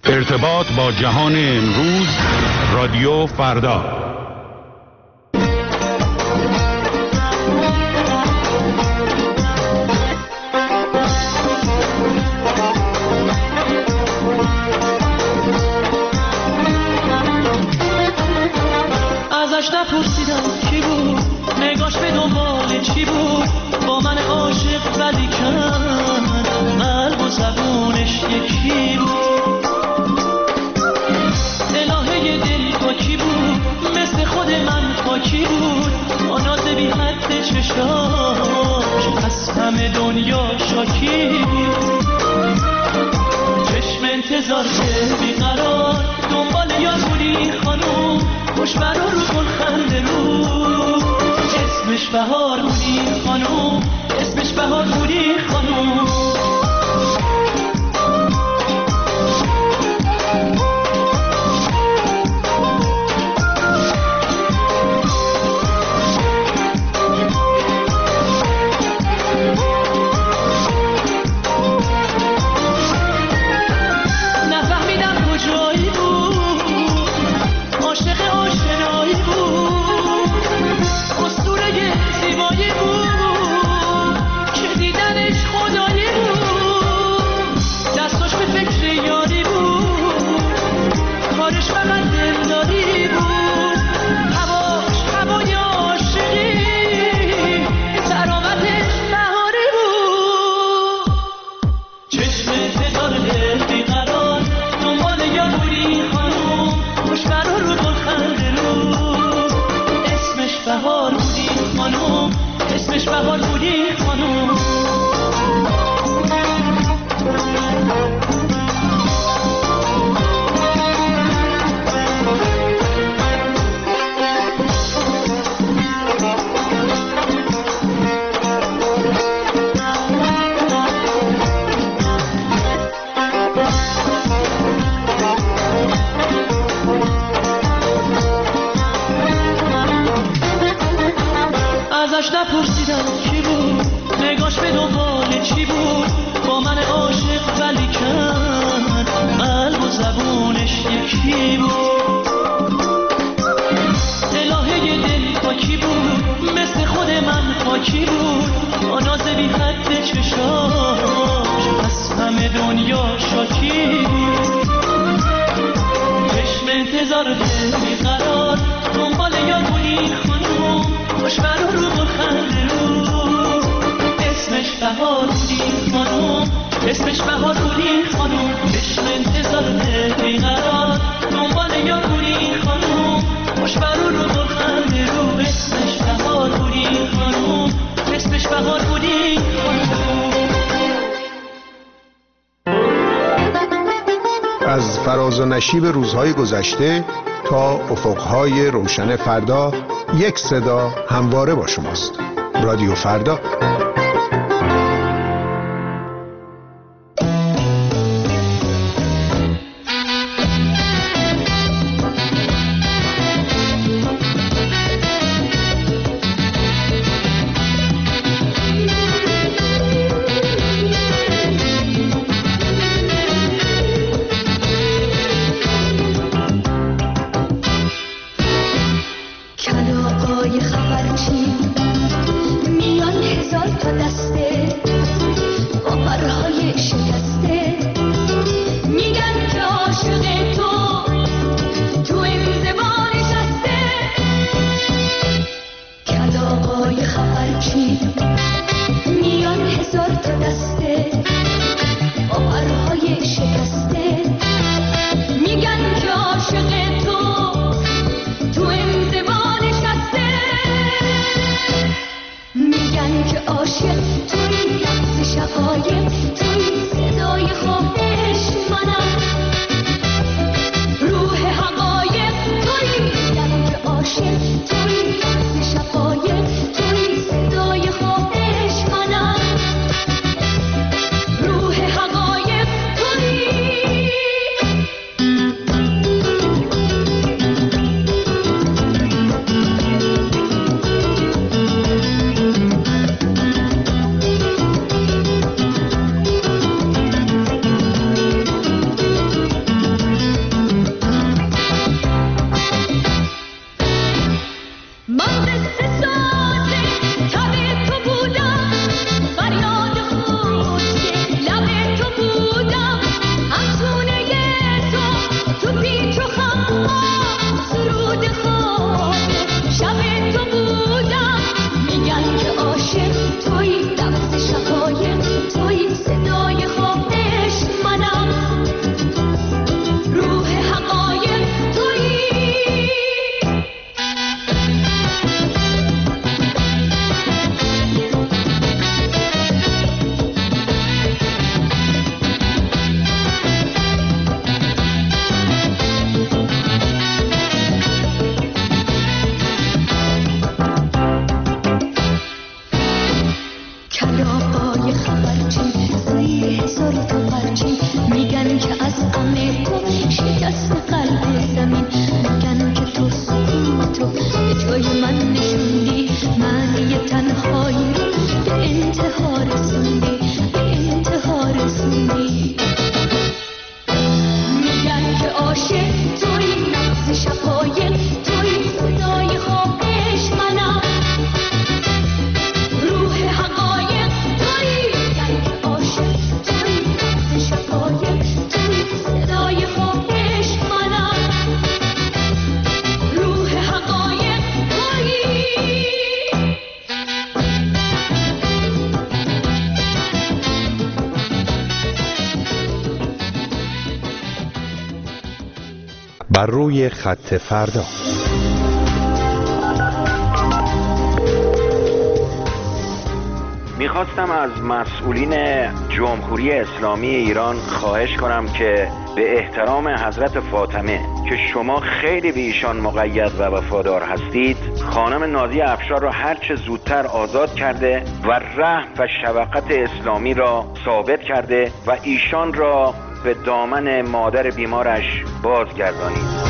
ارتباط با جهان امروز، رادیو فردا. ازش نپرسیدم کی بود، نگاش به دنبال چی بود، با من عاشق ولی کرد، قلب و زبونش یکی بود. الهه دل با کی بود، مثل خود من با کی بود، با ناز بی حد چشاش از همه دنیا شاکی بود. چشم انتظار بیقرار دنبال یار بودی خانوم، خوشبرا رو گل خنده رو، اسمش بهار بودی خانوم، اسمش بهار بودی خانوم. ازش نپرسیدم کی بود، نگاش به دنبال چی بود، با من عاشق ولی کرد، قلب و زبونش یکی بود. الهه دل با کی بود، مثل خود من با کی بود، با ناز بی حد چشاش از همه دنیا شاکی بود. چشم انتظار دل بیقرار دنبال یار بودی خانوم، خوشبرا رو گل خنده رو، اسمش بهار بودی خانوم، اسمش بهار بودی خانوم. چشم انتظار دل بیقرار دنبال یار بودی خانوم، خوشبرا رو گل خنده رو، اسمش بهار بودی خانوم، اسمش بهار بودی خانوم. از فراز و نشیب روزهای گذشته تا افقهای روشن فردا، یک صدا همواره با شماست. رادیو فردا. کلاغای خبرچین میان هزار بر روی خط فردا. میخواستم از مسئولین جمهوری اسلامی ایران خواهش کنم که به احترام حضرت فاطمه که شما خیلی به ایشان مقید و وفادار هستید، خانم نازی افشار را هرچه زودتر آزاد کرده و رحم و شفقت اسلامی را ثابت کرده و ایشان را به دامن مادر بیمارش بازگردانید.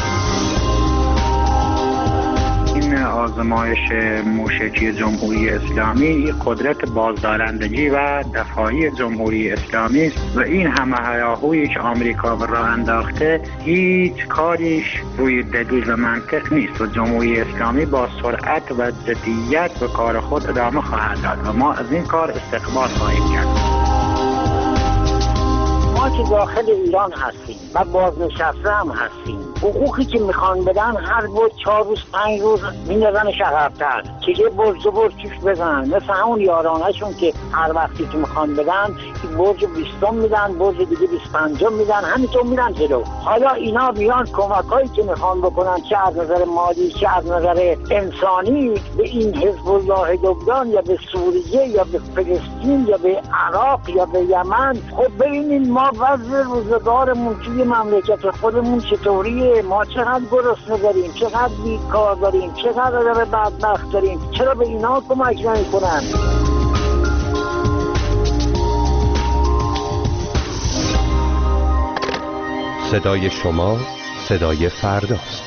این آزمایش موشکی جمهوری اسلامی قدرت بازدارندگی و دفاعی جمهوری اسلامی است و این همه هیاهویی که آمریکا به راه انداخته هیچ کاریش روی دلیل و منطق نیست و جمهوری اسلامی با سرعت و جدیت به کار خود ادامه خواهد داد و ما از این کار استقبال خواهیم کرد. ما که داخل ایران هستیم و بازنشسته هم هستیم، حقوقی که میخوان بدن هر بود 4 روز 5 روز میندازن شهرتر که یه برج دو برج توش بزنن، مثل همون یارانهشون که هر وقتی که میخوان بدن برج 20 میدن، برج دیگه 25 میدن، همینطور میرن جلو. حالا اینا بیان کمکایی که میخوان بکنن، چه از نظر مالی چه از نظر انسانی، به این حزب الله لبنان یا به سوریه یا به فلسطین یا به عراق یا به یمن. خب ببینید ما وضع روزگارمون توی مملکت خودمون چطوریه؟ ما چقدر گرسنه داریم، چقدر بیکار داریم، چقدر آدم بدبخت داریم. چرا به اینا کمک نمی‌کنن؟ صدای شما صدای فرداست.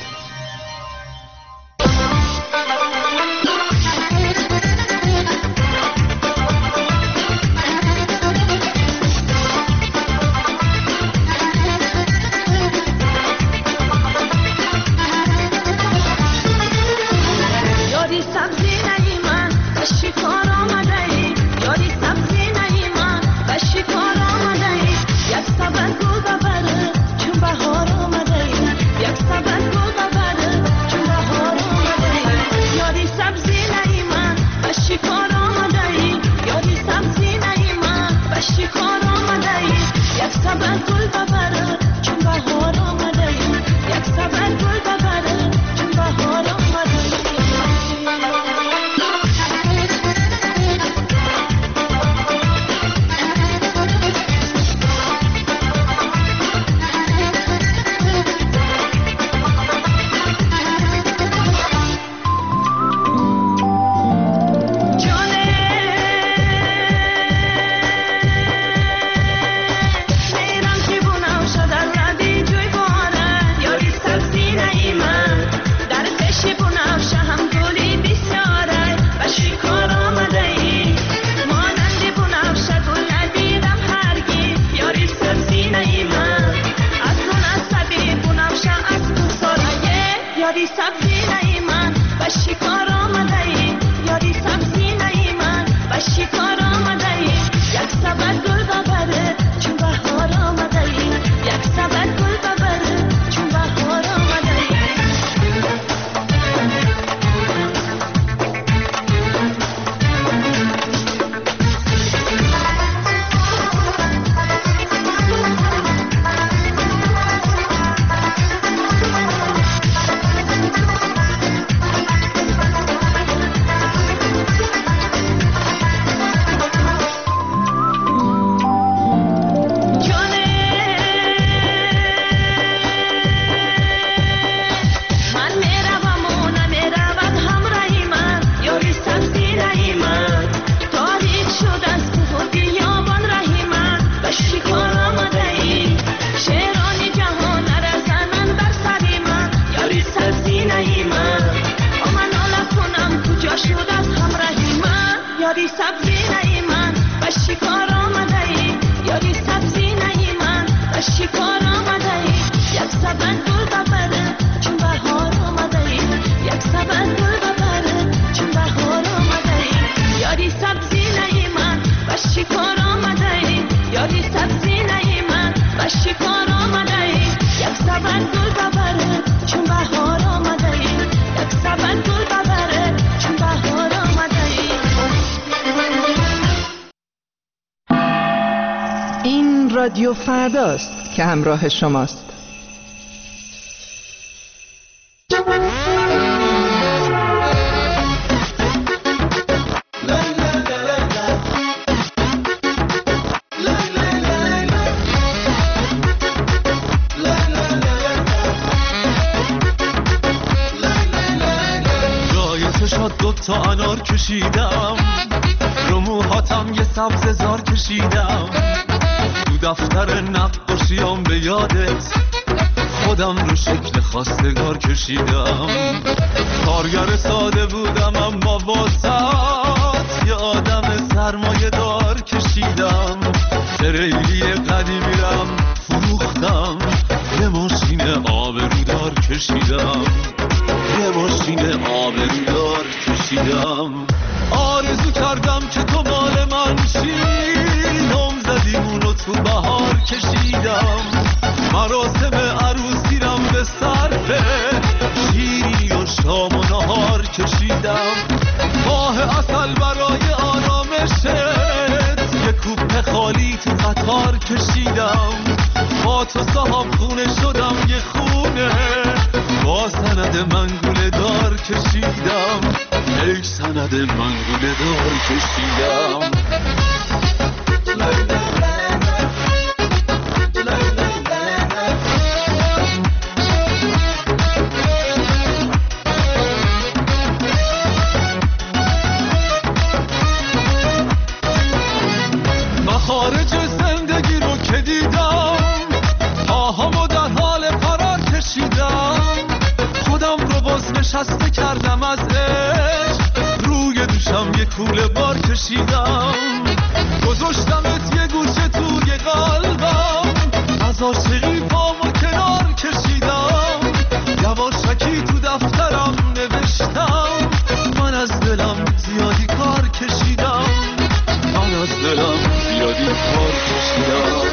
رادیو فرداست که همراه شماست. دوتا انار کشیدم، رو موهاتم یه سبز زار کشیدم، تو دفتر نقاشیام به یادت خودم رو شکل خواستگار کشیدم. کارگر ساده بودم اما واسط یه آدم سرمایه دار کشیدم. تریلی قدیمیرم فروختم، یه ماشین آبرودار کشیدم، یه ماشین آبرودار کشیدم. آرزو کردم که تو مال من شی، نام زدیمونو تو بهار کشیدم. مراسم عروسیرم به صرفه شیرینی و شام و نهار کشیدم. ماه عسل برای آرامشت یه کوپه خالی تو قطار کشیدم. با تو صاحب خونه شدم یه خونه، با سند منگوله دار کشیدم، یک سند منگوله دار کشیدم. مخارج زندگی رو که دیدم، پاهامو در حال فرار کشیدم. خودم رو باز نشسته کردم از عشق، روی دوشم یه کوله بار کشیدم. گذاشتمت یه گوشه توی قلبم، از عاشقی پامو کنار کشیدم. یواشکی تو دفترم نوشتم، من از دلم زیادی کار کشیدم، من از دلم زیادی کار کشیدم.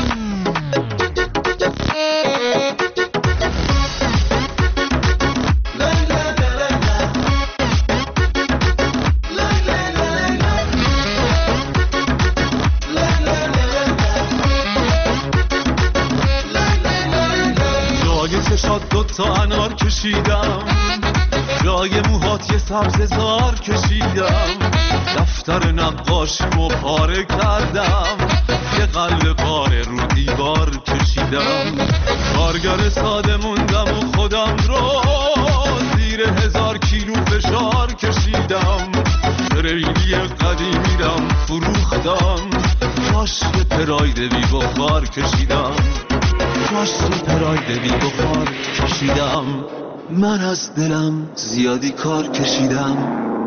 جای چشات دوتا انار کشیدم، جای موهات یه سبز زار کشیدم. دفتر نقاشیمو پاره کردم، یه قلب پاره رو دیوار کشیدم. کارگر ساده موندم و خودم رو زیر 1000 کیلو فشار کشیدم. تریلی قدیمیرم فروختم، جاش یه پراید بی بخار کشیدم، جاش یه پراید بی بخار کشیدم. من از دلم زیادی کار کشیدم،